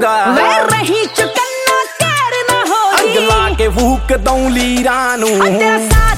जाऊंगा। वे रही चुकन्ना कैर ना होगी, अगला के फूक दऊं लीरानू। तेरा